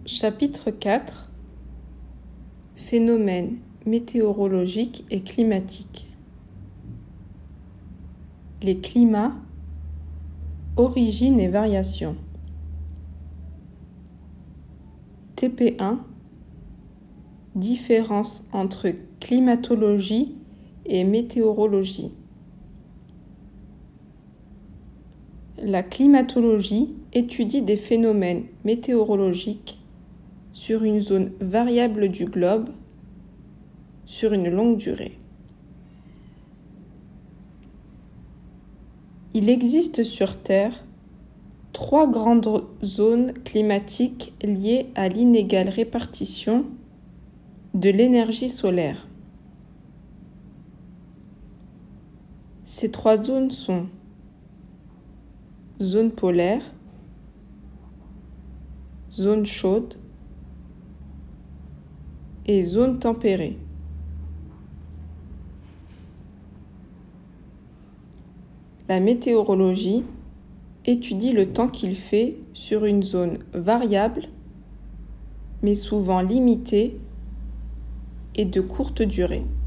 Chapitre 4 Phénomènes météorologiques et climatiques. Les climats, origines et variations. TP1 Différence entre climatologie et météorologie. La climatologie étudie des phénomènes météorologiques sur une zone variable du globe sur une longue durée. Il existe sur Terre 3 grandes zones climatiques liées à l'inégale répartition de l'énergie solaire. Ces 3 zones sont zone polaire, zone chaude et zone tempérée. La météorologie étudie le temps qu'il fait sur une zone variable, mais souvent limitée et de courte durée.